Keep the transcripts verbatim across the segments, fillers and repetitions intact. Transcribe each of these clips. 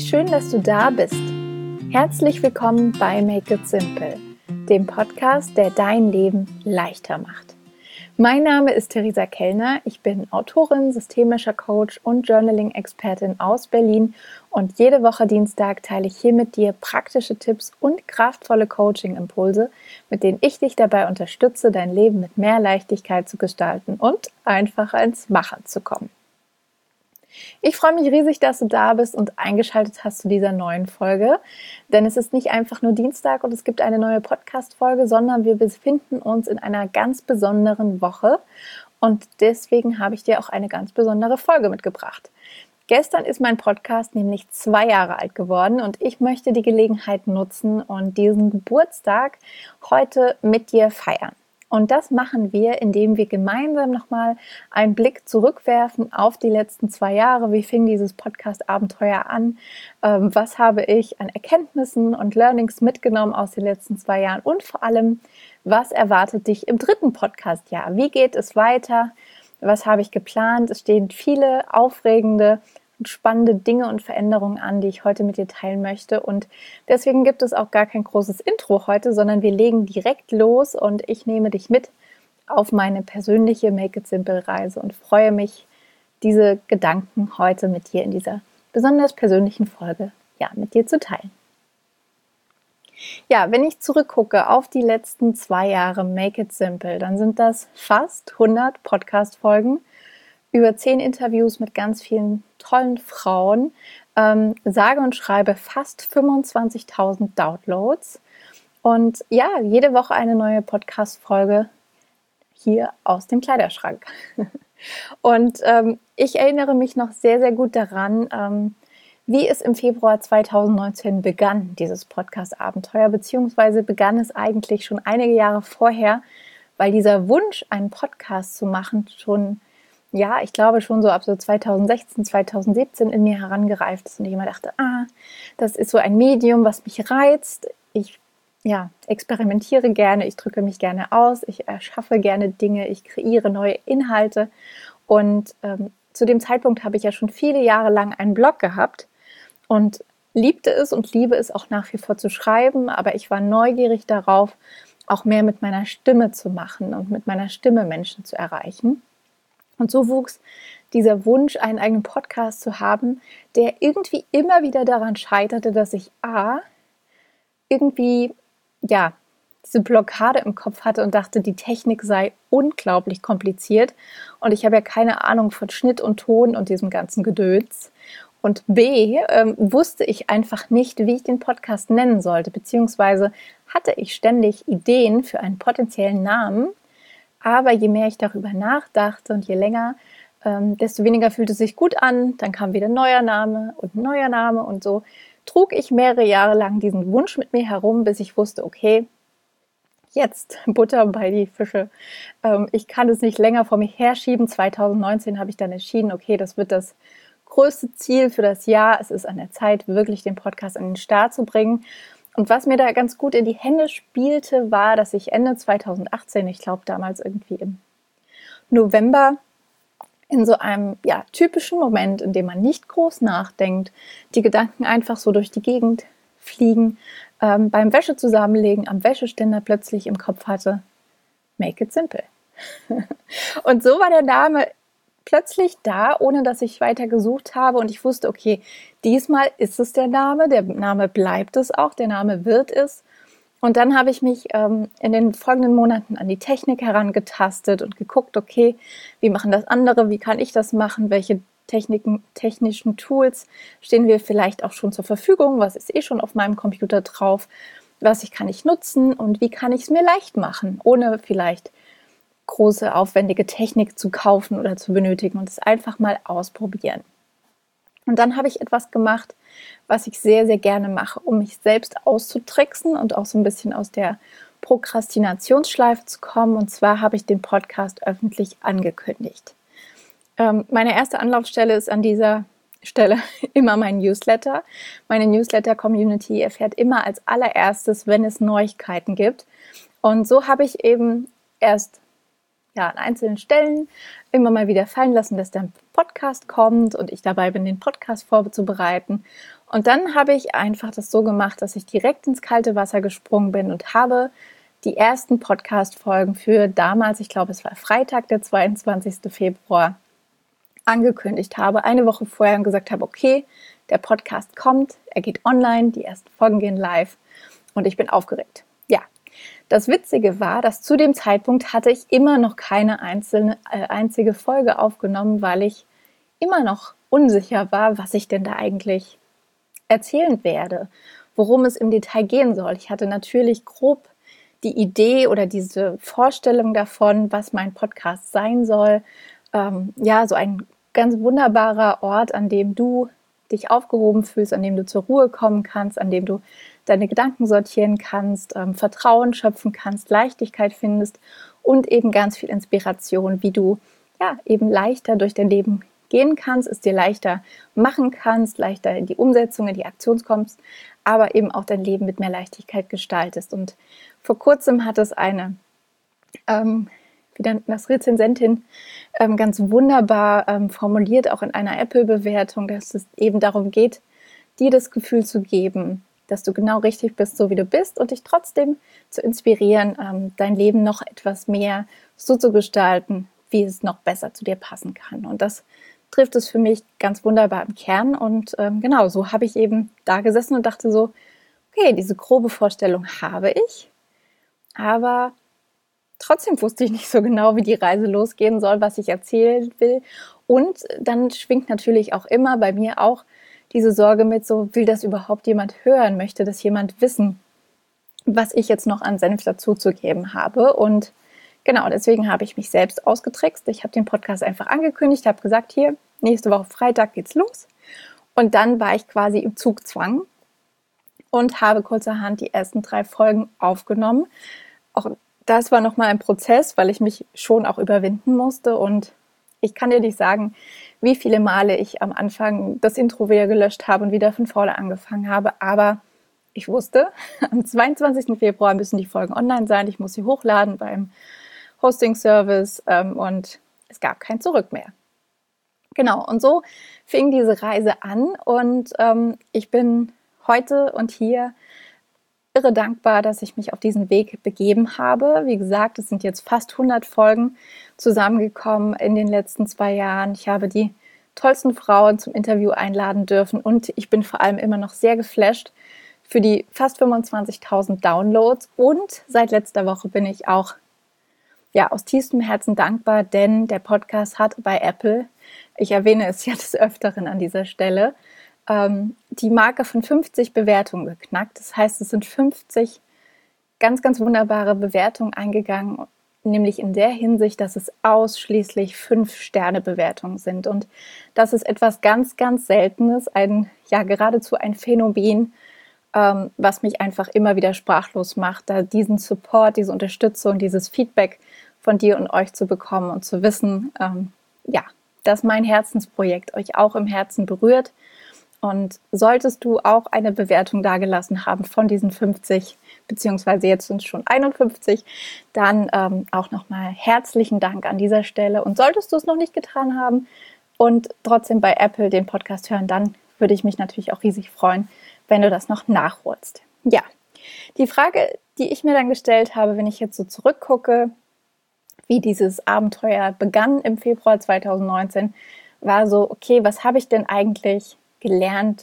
schön, dass du da bist. Herzlich willkommen bei Make It Simple, dem Podcast, der dein Leben leichter macht. Mein Name ist Theresa Kellner, ich bin Autorin, systemischer Coach und Journaling-Expertin aus Berlin und jede Woche Dienstag teile ich hier mit dir praktische Tipps und kraftvolle Coaching-Impulse, mit denen ich dich dabei unterstütze, dein Leben mit mehr Leichtigkeit zu gestalten und einfacher ins Machen zu kommen. Ich freue mich riesig, dass du da bist und eingeschaltet hast zu dieser neuen Folge, denn es ist nicht einfach nur Dienstag und es gibt eine neue Podcast-Folge, sondern wir befinden uns in einer ganz besonderen Woche und deswegen habe ich dir auch eine ganz besondere Folge mitgebracht. Gestern ist mein Podcast nämlich zwei Jahre alt geworden und ich möchte die Gelegenheit nutzen und diesen Geburtstag heute mit dir feiern. Und das machen wir, indem wir gemeinsam nochmal einen Blick zurückwerfen auf die letzten zwei Jahre. Wie fing dieses Podcast-Abenteuer an? Ähm, was habe ich an Erkenntnissen und Learnings mitgenommen aus den letzten zwei Jahren? Und vor allem, was erwartet dich im dritten Podcast-Jahr? Wie geht es weiter? Was habe ich geplant? Es stehen viele aufregende und spannende Dinge und Veränderungen an, die ich heute mit dir teilen möchte. Und deswegen gibt es auch gar kein großes Intro heute, sondern wir legen direkt los und ich nehme dich mit auf meine persönliche Make It Simple Reise und freue mich, diese Gedanken heute mit dir in dieser besonders persönlichen Folge ja, mit dir zu teilen. Ja, wenn ich zurückgucke auf die letzten zwei Jahre Make It Simple, dann sind das fast hundert Podcast-Folgen, über zehn Interviews mit ganz vielen tollen Frauen, ähm, sage und schreibe fast fünfundzwanzigtausend Downloads und ja, jede Woche eine neue Podcast-Folge hier aus dem Kleiderschrank. Und ähm, ich erinnere mich noch sehr, sehr gut daran, ähm, wie es im Februar zweitausendneunzehn begann, dieses Podcast-Abenteuer, beziehungsweise begann es eigentlich schon einige Jahre vorher, weil dieser Wunsch, einen Podcast zu machen, schon ja, ich glaube schon so ab so zweitausendsechzehn, zweitausendsiebzehn in mir herangereift ist und ich immer dachte, ah, das ist so ein Medium, was mich reizt. Ich ja, experimentiere gerne, ich drücke mich gerne aus, ich erschaffe gerne Dinge, ich kreiere neue Inhalte und ähm, zu dem Zeitpunkt habe ich ja schon viele Jahre lang einen Blog gehabt und liebte es und liebe es auch nach wie vor zu schreiben, aber ich war neugierig darauf, auch mehr mit meiner Stimme zu machen und mit meiner Stimme Menschen zu erreichen. Und so wuchs dieser Wunsch, einen eigenen Podcast zu haben, der irgendwie immer wieder daran scheiterte, dass ich A, irgendwie, ja, diese Blockade im Kopf hatte und dachte, die Technik sei unglaublich kompliziert und ich habe ja keine Ahnung von Schnitt und Ton und diesem ganzen Gedöns. Und B, ähm, wusste ich einfach nicht, wie ich den Podcast nennen sollte, beziehungsweise hatte ich ständig Ideen für einen potenziellen Namen. Aber je mehr ich darüber nachdachte und je länger, ähm, desto weniger fühlte es sich gut an. Dann kam wieder ein neuer Name und ein neuer Name und so trug ich mehrere Jahre lang diesen Wunsch mit mir herum, bis ich wusste, okay, jetzt Butter bei die Fische. Ähm, ich kann es nicht länger vor mir herschieben. zweitausendneunzehn habe ich dann entschieden, okay, das wird das größte Ziel für das Jahr. Es ist an der Zeit, wirklich den Podcast an den Start zu bringen. Und was mir da ganz gut in die Hände spielte, war, dass ich Ende zweitausendachtzehn, ich glaube damals irgendwie im November, in so einem ja, typischen Moment, in dem man nicht groß nachdenkt, die Gedanken einfach so durch die Gegend fliegen, ähm, beim Wäsche zusammenlegen, am Wäscheständer plötzlich im Kopf hatte, Make It Simple. Und so war der Name plötzlich da, ohne dass ich weiter gesucht habe und ich wusste, okay, diesmal ist es der Name, der Name bleibt es auch, der Name wird es. Und dann habe ich mich ähm, in den folgenden Monaten an die Technik herangetastet und geguckt, okay, wie machen das andere, wie kann ich das machen, welche Techniken, technischen Tools stehen mir vielleicht auch schon zur Verfügung, was ist eh schon auf meinem Computer drauf, was ich kann ich nutzen und wie kann ich es mir leicht machen, ohne vielleicht große, aufwendige Technik zu kaufen oder zu benötigen und es einfach mal ausprobieren. Und dann habe ich etwas gemacht, was ich sehr, sehr gerne mache, um mich selbst auszutricksen und auch so ein bisschen aus der Prokrastinationsschleife zu kommen. Und zwar habe ich den Podcast öffentlich angekündigt. Ähm, meine erste Anlaufstelle ist an dieser Stelle immer mein Newsletter. Meine Newsletter-Community erfährt immer als allererstes, wenn es Neuigkeiten gibt. Und so habe ich eben erst ja, an einzelnen Stellen immer mal wieder fallen lassen, dass der Podcast kommt und ich dabei bin, den Podcast vorzubereiten. Und dann habe ich einfach das so gemacht, dass ich direkt ins kalte Wasser gesprungen bin und habe die ersten Podcast-Folgen für damals, ich glaube, es war Freitag, der zweiundzwanzigsten Februar, angekündigt habe, eine Woche vorher, und gesagt habe, okay, der Podcast kommt, er geht online, die ersten Folgen gehen live und ich bin aufgeregt. Ja, das Witzige war, dass zu dem Zeitpunkt hatte ich immer noch keine einzelne, äh, einzige Folge aufgenommen, weil ich immer noch unsicher war, was ich denn da eigentlich erzählen werde, worum es im Detail gehen soll. Ich hatte natürlich grob die Idee oder diese Vorstellung davon, was mein Podcast sein soll. Ähm, ja, so ein ganz wunderbarer Ort, an dem du dich aufgehoben fühlst, an dem du zur Ruhe kommen kannst, an dem du deine Gedanken sortieren kannst, ähm, Vertrauen schöpfen kannst, Leichtigkeit findest und eben ganz viel Inspiration, wie du ja eben leichter durch dein Leben gehen kannst, es dir leichter machen kannst, leichter in die Umsetzung, in die Aktion kommst, aber eben auch dein Leben mit mehr Leichtigkeit gestaltest. Und vor kurzem hat es eine, ähm, wie dann das Rezensentin ähm, ganz wunderbar ähm, formuliert, auch in einer Apple-Bewertung, dass es eben darum geht, dir das Gefühl zu geben, dass du genau richtig bist, so wie du bist, und dich trotzdem zu inspirieren, ähm, dein Leben noch etwas mehr so zu gestalten, wie es noch besser zu dir passen kann. Und das trifft es für mich ganz wunderbar im Kern. Und ähm, genau, so habe ich eben da gesessen und dachte so, okay, diese grobe Vorstellung habe ich, aber trotzdem wusste ich nicht so genau, wie die Reise losgehen soll, was ich erzählen will. Und dann schwingt natürlich auch immer bei mir auch diese Sorge mit, so will das überhaupt jemand hören, möchte das jemand wissen, was ich jetzt noch an Senf dazuzugeben habe. Und genau, deswegen habe ich mich selbst ausgetrickst. Ich habe den Podcast einfach angekündigt, habe gesagt, hier, nächste Woche Freitag geht's los. Und dann war ich quasi im Zugzwang und habe kurzerhand die ersten drei Folgen aufgenommen. Auch das war nochmal ein Prozess, weil ich mich schon auch überwinden musste. Und ich kann dir nicht sagen, wie viele Male ich am Anfang das Intro wieder gelöscht habe und wieder von vorne angefangen habe. Aber ich wusste, am zweiundzwanzigsten Februar müssen die Folgen online sein. Ich muss sie hochladen beim Hosting-Service ähm, und es gab kein Zurück mehr. Genau, und so fing diese Reise an und ähm, ich bin heute und hier irre dankbar, dass ich mich auf diesen Weg begeben habe. Wie gesagt, es sind jetzt fast hundert Folgen zusammengekommen in den letzten zwei Jahren. Ich habe die tollsten Frauen zum Interview einladen dürfen und ich bin vor allem immer noch sehr geflasht für die fast fünfundzwanzigtausend Downloads und seit letzter Woche bin ich auch ja, aus tiefstem Herzen dankbar, denn der Podcast hat bei Apple, ich erwähne es ja des Öfteren an dieser Stelle, ähm, die Marke von fünfzig Bewertungen geknackt. Das heißt, es sind fünfzig ganz, ganz wunderbare Bewertungen eingegangen, nämlich in der Hinsicht, dass es ausschließlich fünf-Sterne-Bewertungen sind. Und das ist etwas ganz, ganz Seltenes, ein, ja, geradezu ein Phänomen, ähm, was mich einfach immer wieder sprachlos macht, da diesen Support, diese Unterstützung, dieses Feedback von dir und euch zu bekommen und zu wissen, ähm, ja, dass mein Herzensprojekt euch auch im Herzen berührt. Und solltest du auch eine Bewertung dagelassen haben von diesen fünfzig, beziehungsweise jetzt sind es schon einundfünfzig, dann ähm, auch nochmal herzlichen Dank an dieser Stelle. Und solltest du es noch nicht getan haben und trotzdem bei Apple den Podcast hören, dann würde ich mich natürlich auch riesig freuen, wenn du das noch nachholst. Ja, die Frage, die ich mir dann gestellt habe, wenn ich jetzt so zurückgucke, wie dieses Abenteuer begann im Februar zweitausendneunzehn, war so, okay, was habe ich denn eigentlich gelernt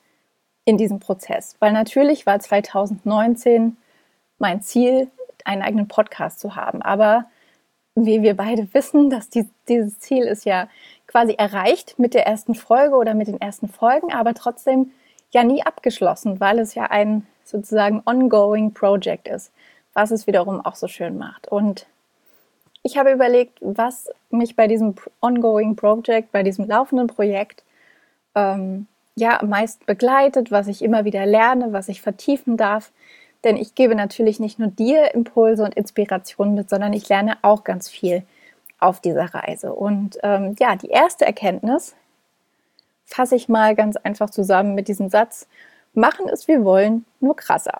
in diesem Prozess? Weil natürlich war zweitausendneunzehn mein Ziel, einen eigenen Podcast zu haben. Aber wie wir beide wissen, dass die, dieses Ziel ist ja quasi erreicht mit der ersten Folge oder mit den ersten Folgen, aber trotzdem ja nie abgeschlossen, weil es ja ein sozusagen ongoing Project ist, was es wiederum auch so schön macht. Und ich habe überlegt, was mich bei diesem ongoing Project, bei diesem laufenden Projekt ähm, ja am meisten begleitet, was ich immer wieder lerne, was ich vertiefen darf. Denn ich gebe natürlich nicht nur dir Impulse und Inspirationen mit, sondern ich lerne auch ganz viel auf dieser Reise. Und ähm, ja, die erste Erkenntnis fasse ich mal ganz einfach zusammen mit diesem Satz: Machen es wir wollen, nur krasser.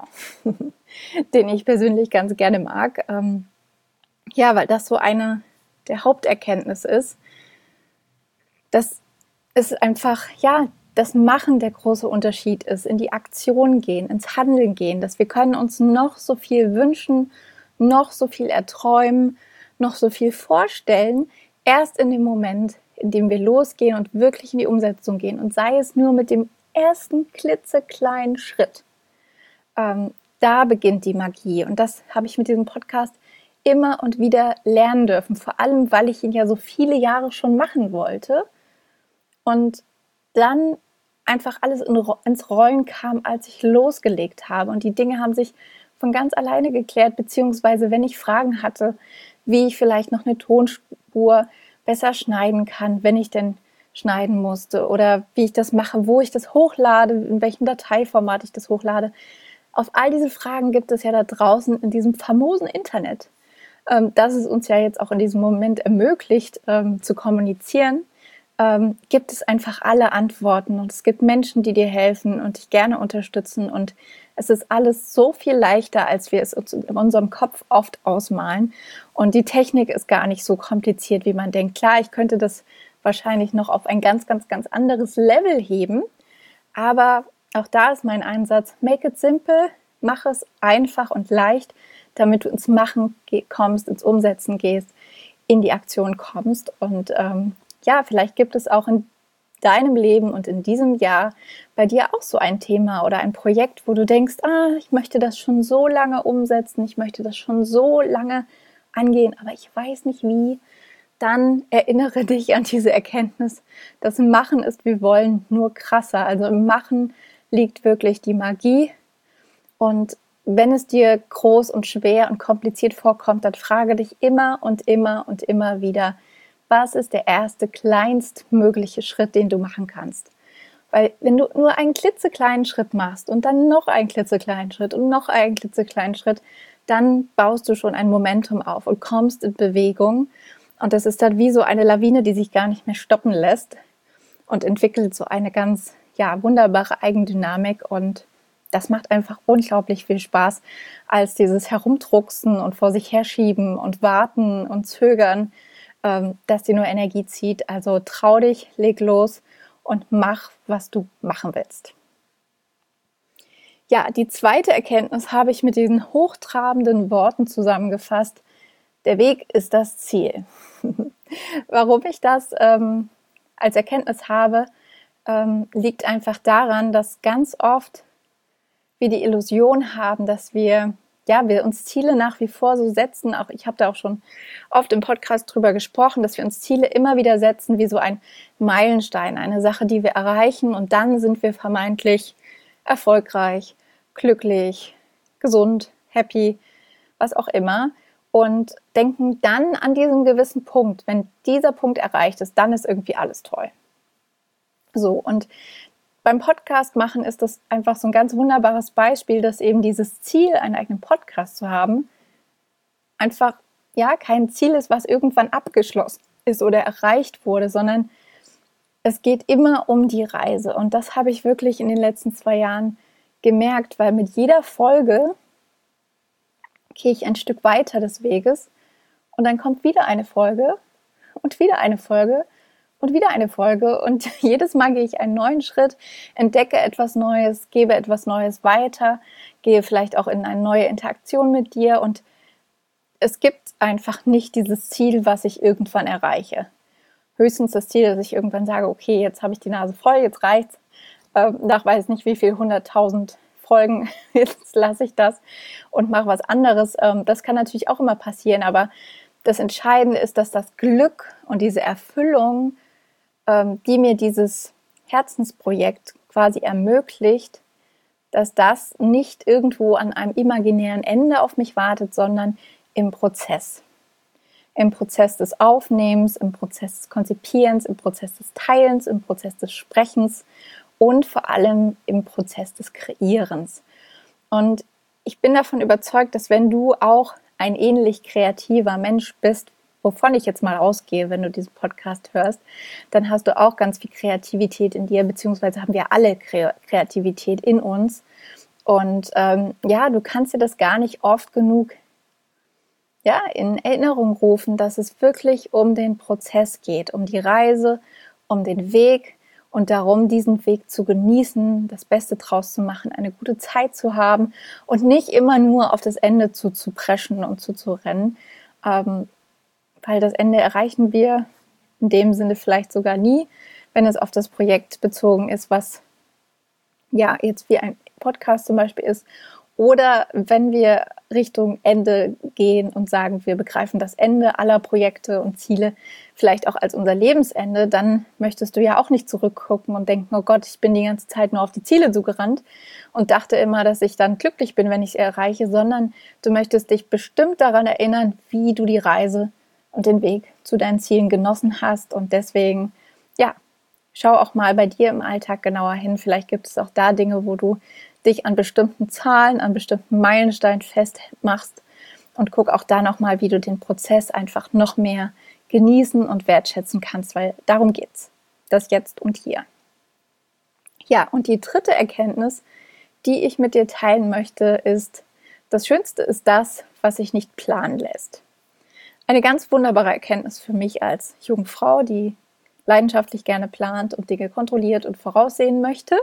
Den ich persönlich ganz gerne mag. Ähm, ja, weil das so eine der Haupterkenntnisse ist, dass es einfach, ja, das Machen der große Unterschied ist, in die Aktion gehen, ins Handeln gehen, dass wir können uns noch so viel wünschen, noch so viel erträumen, noch so viel vorstellen, erst in dem Moment, in dem wir losgehen und wirklich in die Umsetzung gehen und sei es nur mit dem ersten klitzekleinen Schritt. Ähm, da beginnt die Magie und das habe ich mit diesem Podcast immer und wieder lernen dürfen, vor allem, weil ich ihn ja so viele Jahre schon machen wollte und dann einfach alles in, ins Rollen kam, als ich losgelegt habe und die Dinge haben sich von ganz alleine geklärt, beziehungsweise wenn ich Fragen hatte, wie ich vielleicht noch eine Tonspur besser schneiden kann, wenn ich denn schneiden musste oder wie ich das mache, wo ich das hochlade, in welchem Dateiformat ich das hochlade. Auf all diese Fragen gibt es ja da draußen in diesem famosen Internet, ähm, das es uns ja jetzt auch in diesem Moment ermöglicht, ähm, zu kommunizieren, ähm, gibt es einfach alle Antworten und es gibt Menschen, die dir helfen und dich gerne unterstützen und es ist alles so viel leichter, als wir es uns in unserem Kopf oft ausmalen und die Technik ist gar nicht so kompliziert, wie man denkt. Klar, ich könnte das wahrscheinlich noch auf ein ganz, ganz, ganz anderes Level heben, aber auch da ist mein Einsatz, make it simple, mach es einfach und leicht, damit du ins Machen kommst, ins Umsetzen gehst, in die Aktion kommst und ähm, ja, vielleicht gibt es auch in deinem Leben und in diesem Jahr bei dir auch so ein Thema oder ein Projekt, wo du denkst, ah, ich möchte das schon so lange umsetzen, ich möchte das schon so lange angehen, aber ich weiß nicht wie. Dann erinnere dich an diese Erkenntnis, das Machen ist wie Wollen, nur krasser. Also im Machen liegt wirklich die Magie und wenn es dir groß und schwer und kompliziert vorkommt, dann frage dich immer und immer und immer wieder, was ist der erste, kleinstmögliche Schritt, den du machen kannst? Weil wenn du nur einen klitzekleinen Schritt machst und dann noch einen klitzekleinen Schritt und noch einen klitzekleinen Schritt, dann baust du schon ein Momentum auf und kommst in Bewegung. Und das ist dann wie so eine Lawine, die sich gar nicht mehr stoppen lässt und entwickelt so eine ganz ja, wunderbare Eigendynamik. Und das macht einfach unglaublich viel Spaß, als dieses Herumdrucksen und vor sich herschieben und warten und zögern, dass dir nur Energie zieht. Also trau dich, leg los und mach, was du machen willst. Ja, die zweite Erkenntnis habe ich mit diesen hochtrabenden Worten zusammengefasst. Der Weg ist das Ziel. Warum ich das ähm, als Erkenntnis habe, ähm, liegt einfach daran, dass ganz oft wir die Illusion haben, dass wir ja, wir uns Ziele nach wie vor so setzen, auch ich habe da auch schon oft im Podcast drüber gesprochen, dass wir uns Ziele immer wieder setzen wie so ein Meilenstein, eine Sache, die wir erreichen und dann sind wir vermeintlich erfolgreich, glücklich, gesund, happy, was auch immer und denken dann an diesen gewissen Punkt, wenn dieser Punkt erreicht ist, dann ist irgendwie alles toll. So, und beim Podcast machen ist das einfach so ein ganz wunderbares Beispiel, dass eben dieses Ziel, einen eigenen Podcast zu haben, einfach ja kein Ziel ist, was irgendwann abgeschlossen ist oder erreicht wurde, sondern es geht immer um die Reise. Und das habe ich wirklich in den letzten zwei Jahren gemerkt, weil mit jeder Folge gehe ich ein Stück weiter des Weges und dann kommt wieder eine Folge und wieder eine Folge und wieder eine Folge und jedes Mal gehe ich einen neuen Schritt, entdecke etwas Neues, gebe etwas Neues weiter, gehe vielleicht auch in eine neue Interaktion mit dir und es gibt einfach nicht dieses Ziel, was ich irgendwann erreiche. Höchstens das Ziel, dass ich irgendwann sage, okay, jetzt habe ich die Nase voll, jetzt reicht's, ähm, nach weiß nicht wie viel, hunderttausend Folgen, jetzt lasse ich das und mache was anderes. Ähm, das kann natürlich auch immer passieren, aber das Entscheidende ist, dass das Glück und diese Erfüllung, die mir dieses Herzensprojekt quasi ermöglicht, dass das nicht irgendwo an einem imaginären Ende auf mich wartet, sondern im Prozess. Im Prozess des Aufnehmens, im Prozess des Konzipierens, im Prozess des Teilens, im Prozess des Sprechens und vor allem im Prozess des Kreierens. Und ich bin davon überzeugt, dass wenn du auch ein ähnlich kreativer Mensch bist, wovon ich jetzt mal ausgehe, wenn du diesen Podcast hörst, dann hast du auch ganz viel Kreativität in dir, beziehungsweise haben wir alle Kreativität in uns. Und ähm, ja, du kannst dir das gar nicht oft genug ja, in Erinnerung rufen, dass es wirklich um den Prozess geht, um die Reise, um den Weg Und darum, diesen Weg zu genießen, das Beste draus zu machen, eine gute Zeit zu haben und nicht immer nur auf das Ende zuzupreschen und zuzurennen, ähm, weil das Ende erreichen wir in dem Sinne vielleicht sogar nie, wenn es auf das Projekt bezogen ist, was ja jetzt wie ein Podcast zum Beispiel ist. Oder wenn wir Richtung Ende gehen und sagen, wir begreifen das Ende aller Projekte und Ziele vielleicht auch als unser Lebensende, dann möchtest du ja auch nicht zurückgucken und denken, oh Gott, ich bin die ganze Zeit nur auf die Ziele zugerannt und dachte immer, dass ich dann glücklich bin, wenn ich sie erreiche, sondern du möchtest dich bestimmt daran erinnern, wie du die Reise und den Weg zu deinen Zielen genossen hast. Und deswegen, ja, schau auch mal bei dir im Alltag genauer hin. Vielleicht gibt es auch da Dinge, wo du dich an bestimmten Zahlen, an bestimmten Meilensteinen festmachst und guck auch da nochmal, wie du den Prozess einfach noch mehr genießen und wertschätzen kannst, weil darum geht's. Das Jetzt und Hier. Ja, und die dritte Erkenntnis, die ich mit dir teilen möchte, ist, das Schönste ist das, was sich nicht planen lässt. Eine ganz wunderbare Erkenntnis für mich als junge Frau, die leidenschaftlich gerne plant und Dinge kontrolliert und voraussehen möchte.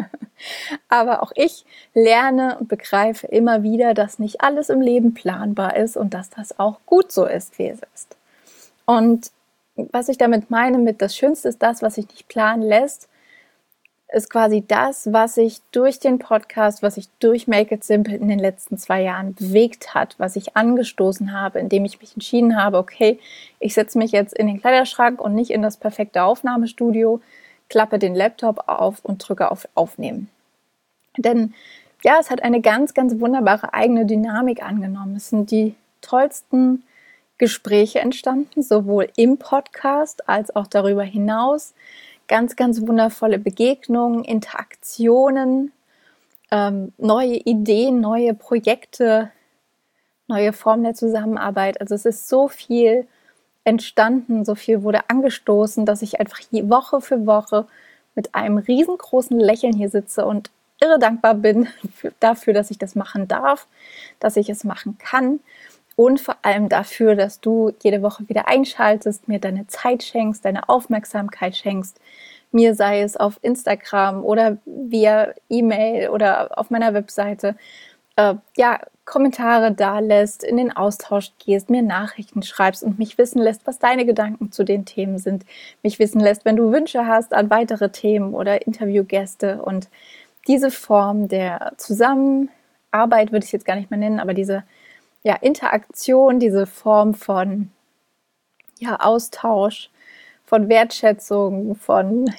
Aber auch ich lerne und begreife immer wieder, dass nicht alles im Leben planbar ist und dass das auch gut so ist, wie es ist. Und was ich damit meine, mit das Schönste ist das, was sich nicht planen lässt, ist quasi das, was sich durch den Podcast, was sich durch Make It Simple in den letzten zwei Jahren bewegt hat, was ich angestoßen habe, indem ich mich entschieden habe, okay, ich setze mich jetzt in den Kleiderschrank und nicht in das perfekte Aufnahmestudio, klappe den Laptop auf und drücke auf Aufnehmen. Denn ja, es hat eine ganz, ganz wunderbare eigene Dynamik angenommen. Es sind die tollsten Gespräche entstanden, sowohl im Podcast als auch darüber hinaus. Ganz, ganz wundervolle Begegnungen, Interaktionen, ähm, neue Ideen, neue Projekte, neue Formen der Zusammenarbeit. Also es ist so viel entstanden, so viel wurde angestoßen, dass ich einfach Woche für Woche mit einem riesengroßen Lächeln hier sitze und irre dankbar bin für, dafür, dass ich das machen darf, dass ich es machen kann. Und vor allem dafür, dass du jede Woche wieder einschaltest, mir deine Zeit schenkst, deine Aufmerksamkeit schenkst, mir sei es auf Instagram oder via E-Mail oder auf meiner Webseite, äh, ja, Kommentare da lässt, in den Austausch gehst, mir Nachrichten schreibst und mich wissen lässt, was deine Gedanken zu den Themen sind, mich wissen lässt, wenn du Wünsche hast an weitere Themen oder Interviewgäste. Und diese Form der Zusammenarbeit würde ich jetzt gar nicht mehr nennen, aber diese ja, Interaktion, diese Form von ja, Austausch, von Wertschätzung, von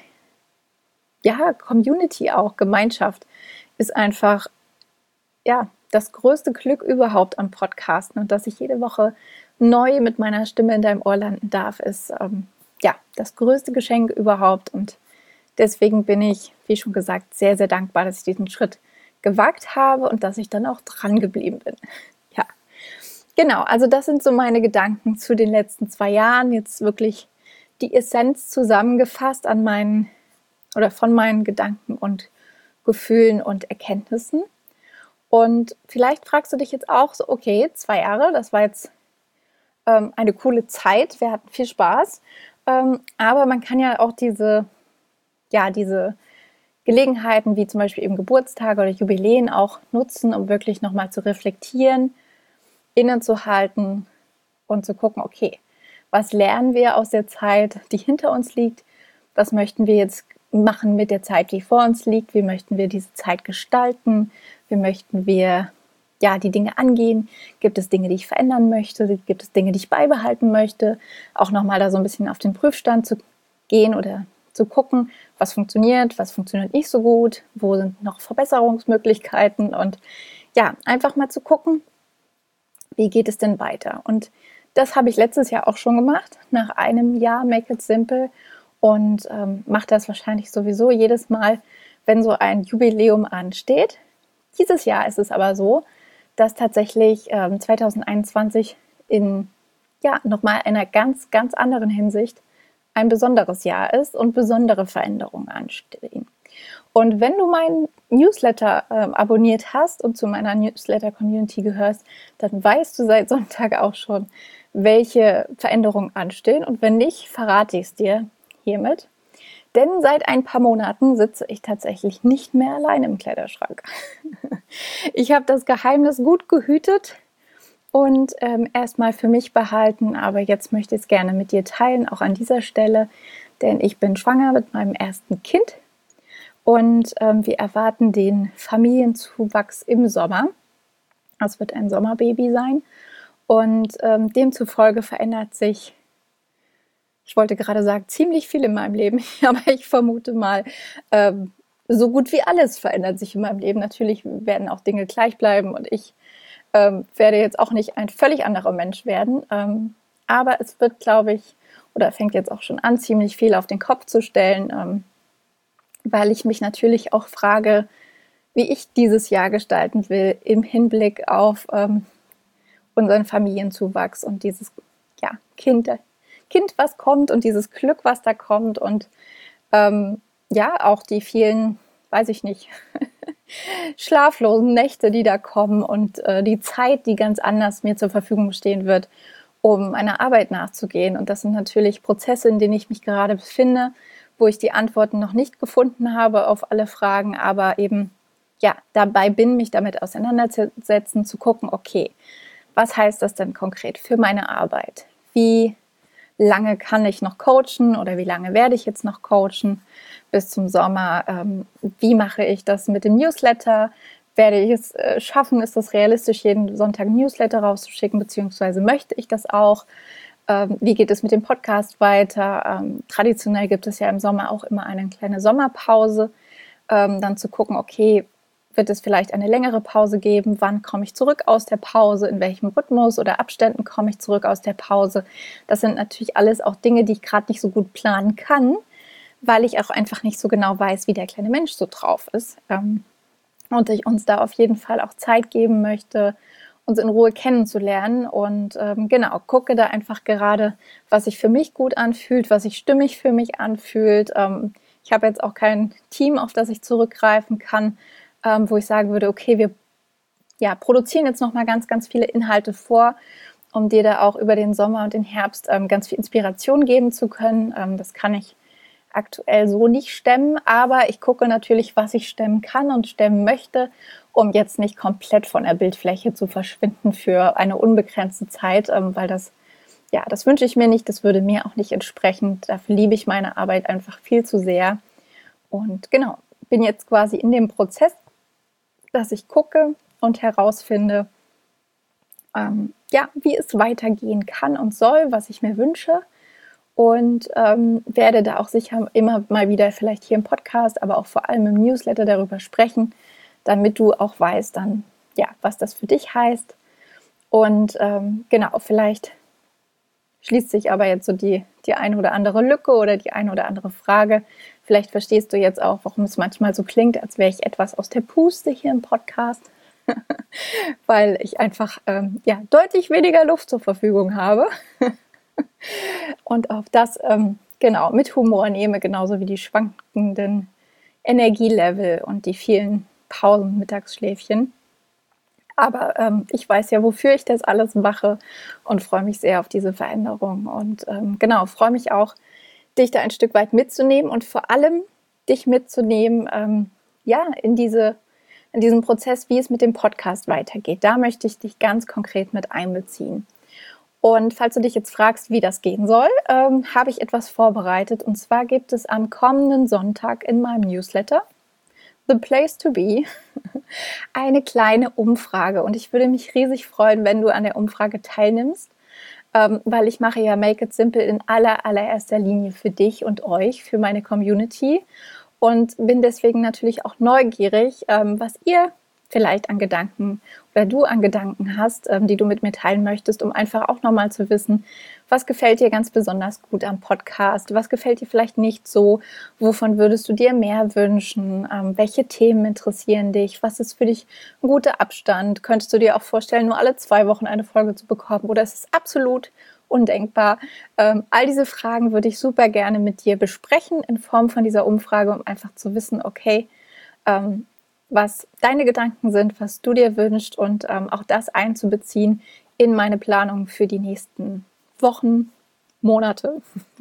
ja, Community auch, Gemeinschaft, ist einfach ja, das größte Glück überhaupt am Podcasten. Und dass ich jede Woche neu mit meiner Stimme in deinem Ohr landen darf, ist ähm, ja, das größte Geschenk überhaupt. Und deswegen bin ich, wie schon gesagt, sehr, sehr dankbar, dass ich diesen Schritt gewagt habe und dass ich dann auch dran geblieben bin. Ja. Genau, also das sind so meine Gedanken zu den letzten zwei Jahren. Jetzt wirklich die Essenz zusammengefasst an meinen oder von meinen Gedanken und Gefühlen und Erkenntnissen. Und vielleicht fragst du dich jetzt auch so, okay, zwei Jahre, das war jetzt ähm, eine coole Zeit, wir hatten viel Spaß. Ähm, aber man kann ja auch diese, ja, diese Gelegenheiten wie zum Beispiel eben Geburtstage oder Jubiläen auch nutzen, um wirklich nochmal zu reflektieren, innezuhalten und zu gucken, okay, was lernen wir aus der Zeit, die hinter uns liegt? Was möchten wir jetzt machen mit der Zeit, die vor uns liegt? Wie möchten wir diese Zeit gestalten? Wie möchten wir ja, die Dinge angehen? Gibt es Dinge, die ich verändern möchte? Gibt es Dinge, die ich beibehalten möchte? Auch nochmal da so ein bisschen auf den Prüfstand zu gehen oder zu gucken, was funktioniert, was funktioniert nicht so gut, wo sind noch Verbesserungsmöglichkeiten und ja, einfach mal zu gucken, wie geht es denn weiter? Und das habe ich letztes Jahr auch schon gemacht, nach einem Jahr Make It Simple und ähm, mache das wahrscheinlich sowieso jedes Mal, wenn so ein Jubiläum ansteht. Dieses Jahr ist es aber so, dass tatsächlich ähm, zwanzig einundzwanzig in ja, nochmal einer ganz, ganz anderen Hinsicht ein besonderes Jahr ist und besondere Veränderungen anstehen. Und wenn du meinen Newsletter äh, abonniert hast und zu meiner Newsletter-Community gehörst, dann weißt du seit Sonntag auch schon, welche Veränderungen anstehen. Und wenn nicht, verrate ich es dir hiermit. Denn seit ein paar Monaten sitze ich tatsächlich nicht mehr allein im Kleiderschrank. Ich habe das Geheimnis gut gehütet und ähm, erstmal für mich behalten, aber jetzt möchte ich es gerne mit dir teilen, auch an dieser Stelle, denn ich bin schwanger mit meinem ersten Kind und ähm, wir erwarten den Familienzuwachs im Sommer. Das wird ein Sommerbaby sein und ähm, demzufolge verändert sich, ich wollte gerade sagen, ziemlich viel in meinem Leben, aber ich vermute mal, ähm, so gut wie alles verändert sich in meinem Leben. Natürlich werden auch Dinge gleich bleiben und ich ähm, werde jetzt auch nicht ein völlig anderer Mensch werden. Ähm, aber es wird, glaube ich, oder fängt jetzt auch schon an, ziemlich viel auf den Kopf zu stellen, ähm, weil ich mich natürlich auch frage, wie ich dieses Jahr gestalten will im Hinblick auf ähm, unseren Familienzuwachs und dieses ja, Kind, Kind, was kommt und dieses Glück, was da kommt und ähm, ja, auch die vielen, weiß ich nicht, schlaflosen Nächte, die da kommen und äh, die Zeit, die ganz anders mir zur Verfügung stehen wird, um meiner Arbeit nachzugehen. Und das sind natürlich Prozesse, in denen ich mich gerade befinde, wo ich die Antworten noch nicht gefunden habe auf alle Fragen, aber eben ja dabei bin, mich damit auseinanderzusetzen, zu gucken, okay, was heißt das denn konkret für meine Arbeit? Wie lange kann ich noch coachen oder wie lange werde ich jetzt noch coachen bis zum Sommer? Ähm, wie mache ich das mit dem Newsletter? Werde ich es äh, schaffen? Ist das realistisch, jeden Sonntag ein Newsletter rauszuschicken, beziehungsweise möchte ich das auch? Ähm, wie geht es mit dem Podcast weiter? Ähm, traditionell gibt es ja im Sommer auch immer eine kleine Sommerpause. Ähm, dann zu gucken, okay, wird es vielleicht eine längere Pause geben? Wann komme ich zurück aus der Pause? In welchem Rhythmus oder Abständen komme ich zurück aus der Pause? Das sind natürlich alles auch Dinge, die ich gerade nicht so gut planen kann, weil ich auch einfach nicht so genau weiß, wie der kleine Mensch so drauf ist. Und ich uns da auf jeden Fall auch Zeit geben möchte, uns in Ruhe kennenzulernen. Und ähm, genau, gucke da einfach gerade, was sich für mich gut anfühlt, was sich stimmig für mich anfühlt. Ähm, ich habe jetzt auch kein Team, auf das ich zurückgreifen kann, ähm, wo ich sagen würde, okay, wir ja, produzieren jetzt nochmal ganz, ganz viele Inhalte vor, um dir da auch über den Sommer und den Herbst ähm, ganz viel Inspiration geben zu können. Ähm, das kann ich aktuell so nicht stemmen, aber ich gucke natürlich, was ich stemmen kann und stemmen möchte, um jetzt nicht komplett von der Bildfläche zu verschwinden für eine unbegrenzte Zeit, ähm, weil das, ja, das wünsche ich mir nicht, das würde mir auch nicht entsprechen. Dafür liebe ich meine Arbeit einfach viel zu sehr. Und genau, bin jetzt quasi in dem Prozess, dass ich gucke und herausfinde, ähm, ja, wie es weitergehen kann und soll, was ich mir wünsche. Und ähm, werde da auch sicher immer mal wieder vielleicht hier im Podcast, aber auch vor allem im Newsletter darüber sprechen, damit du auch weißt dann, ja, was das für dich heißt. Und ähm, genau, vielleicht schließt sich aber jetzt so die, die eine oder andere Lücke oder die eine oder andere Frage. Vielleicht verstehst du jetzt auch, warum es manchmal so klingt, als wäre ich etwas aus der Puste hier im Podcast, weil ich einfach ähm, ja, deutlich weniger Luft zur Verfügung habe. Und auf das ähm, genau mit Humor nehme, genauso wie die schwankenden Energielevel und die vielen Pausen, Mittagsschläfchen. Aber ähm, ich weiß ja, wofür ich das alles mache und freue mich sehr auf diese Veränderung. Und ähm, genau, freue mich auch, dich da ein Stück weit mitzunehmen und vor allem dich mitzunehmen, ähm, ja, in diese, in diesen Prozess, wie es mit dem Podcast weitergeht. Da möchte ich dich ganz konkret mit einbeziehen. Und falls du dich jetzt fragst, wie das gehen soll, ähm, habe ich etwas vorbereitet. Und zwar gibt es am kommenden Sonntag in meinem Newsletter, The Place to Be, eine kleine Umfrage. Und ich würde mich riesig freuen, wenn du an der Umfrage teilnimmst, ähm, weil ich mache ja Make It Simple in aller, allererster Linie für dich und euch, für meine Community. Und bin deswegen natürlich auch neugierig, ähm, was ihr vielleicht an Gedanken oder du an Gedanken hast, ähm, die du mit mir teilen möchtest, um einfach auch nochmal zu wissen, was gefällt dir ganz besonders gut am Podcast, was gefällt dir vielleicht nicht so, wovon würdest du dir mehr wünschen, ähm, welche Themen interessieren dich, was ist für dich ein guter Abstand, könntest du dir auch vorstellen, nur alle zwei Wochen eine Folge zu bekommen oder ist es absolut undenkbar? Ähm, all diese Fragen würde ich super gerne mit dir besprechen in Form von dieser Umfrage, um einfach zu wissen, okay, ähm, was deine Gedanken sind, was du dir wünschst und ähm, auch das einzubeziehen in meine Planung für die nächsten Wochen, Monate,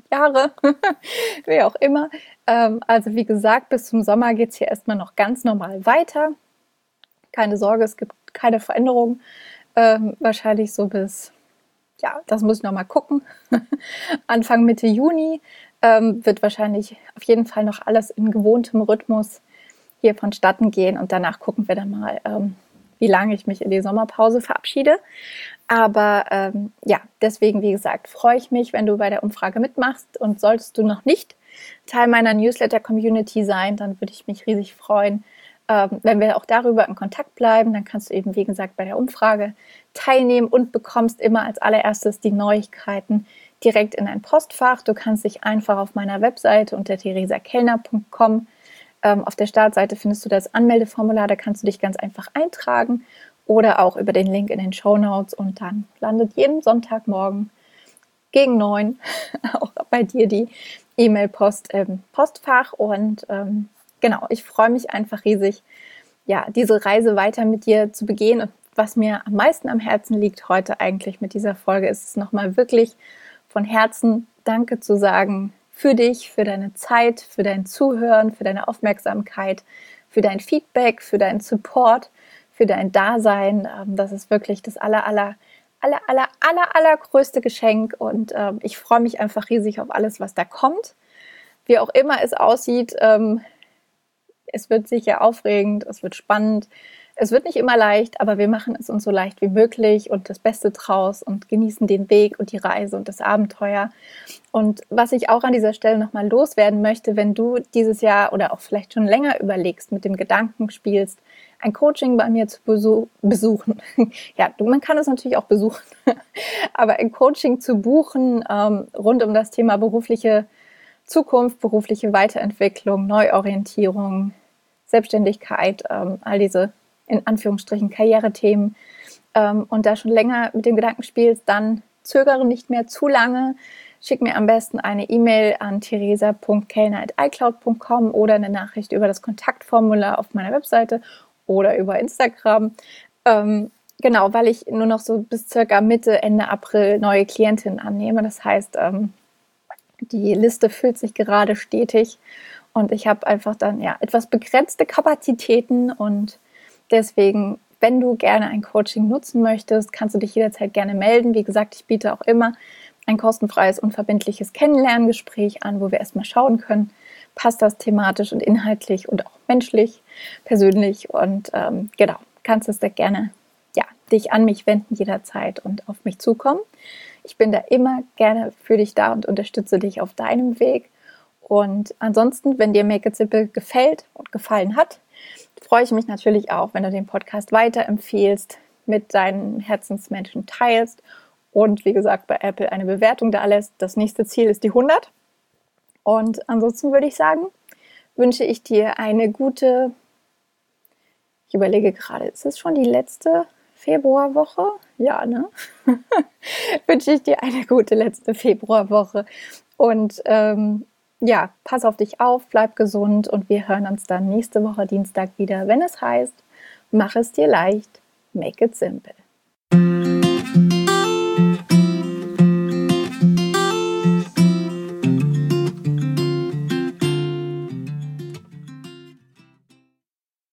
Jahre, wie auch immer. Ähm, also wie gesagt, bis zum Sommer geht es hier erstmal noch ganz normal weiter. Keine Sorge, es gibt keine Veränderung. Ähm, wahrscheinlich so bis, ja, das muss ich noch mal gucken. Anfang Mitte Juni ähm, wird wahrscheinlich auf jeden Fall noch alles in gewohntem Rhythmus hier vonstatten gehen. Und danach gucken wir dann mal, ähm, wie lange ich mich in die Sommerpause verabschiede. Aber ähm, ja, deswegen, wie gesagt, freue ich mich, wenn du bei der Umfrage mitmachst. Und solltest du noch nicht Teil meiner Newsletter-Community sein, dann würde ich mich riesig freuen, ähm, wenn wir auch darüber in Kontakt bleiben. Dann kannst du eben, wie gesagt, bei der Umfrage teilnehmen und bekommst immer als allererstes die Neuigkeiten direkt in dein Postfach. Du kannst dich einfach auf meiner Webseite unter theresa kellner punkt com ähm, auf der Startseite findest du das Anmeldeformular, da kannst du dich ganz einfach eintragen oder auch über den Link in den Shownotes und dann landet jeden Sonntagmorgen gegen neun auch bei dir die E-Mail-Post im Postfach und ähm, genau, ich freue mich einfach riesig, ja, diese Reise weiter mit dir zu begehen. Und was mir am meisten am Herzen liegt heute eigentlich mit dieser Folge, ist es nochmal wirklich von Herzen Danke zu sagen für dich, für deine Zeit, für dein Zuhören, für deine Aufmerksamkeit, für dein Feedback, für deinen Support, für dein Dasein. Das ist wirklich das aller, aller, aller, aller, aller, allergrößte Geschenk und äh, ich freue mich einfach riesig auf alles, was da kommt. Wie auch immer es aussieht, ähm, es wird sicher aufregend, es wird spannend, es wird nicht immer leicht, aber wir machen es uns so leicht wie möglich und das Beste draus und genießen den Weg und die Reise und das Abenteuer. Und was ich auch an dieser Stelle nochmal loswerden möchte, wenn du dieses Jahr oder auch vielleicht schon länger überlegst, mit dem Gedanken spielst, ein Coaching bei mir zu besuch- besuchen. Ja, man kann es natürlich auch besuchen, aber ein Coaching zu buchen ähm, rund um das Thema berufliche Zukunft, berufliche Weiterentwicklung, Neuorientierung, Selbstständigkeit, ähm, all diese in Anführungsstrichen Karrierethemen ähm, und da schon länger mit dem Gedanken spielst, dann zögere nicht mehr zu lange. Schick mir am besten eine E-Mail an theresa punkt kellner at icloud punkt com oder eine Nachricht über das Kontaktformular auf meiner Webseite oder über Instagram. Ähm, genau, weil ich nur noch so bis circa Mitte, Ende April neue Klientinnen annehme. Das heißt, ähm, die Liste füllt sich gerade stetig und ich habe einfach dann ja etwas begrenzte Kapazitäten und deswegen, wenn du gerne ein Coaching nutzen möchtest, kannst du dich jederzeit gerne melden. Wie gesagt, ich biete auch immer ein kostenfreies, unverbindliches Kennenlerngespräch an, wo wir erstmal schauen können, passt das thematisch und inhaltlich und auch menschlich, persönlich und ähm, genau, kannst du es da gerne ja, dich an mich wenden jederzeit und auf mich zukommen. Ich bin da immer gerne für dich da und unterstütze dich auf deinem Weg. Und ansonsten, wenn dir Make It Simple gefällt und gefallen hat, freue ich mich natürlich auch, wenn du den Podcast weiterempfehlst, mit deinen Herzensmenschen teilst und wie gesagt bei Apple eine Bewertung da lässt. Das nächste Ziel ist die hundert. Und ansonsten würde ich sagen, wünsche ich dir eine gute, ich überlege gerade, ist es schon die letzte Februarwoche? Ja, ne? Wünsche ich dir eine gute letzte Februarwoche und ähm, ja, pass auf dich auf, bleib gesund und wir hören uns dann nächste Woche Dienstag wieder, wenn es heißt, mach es dir leicht, make it simple.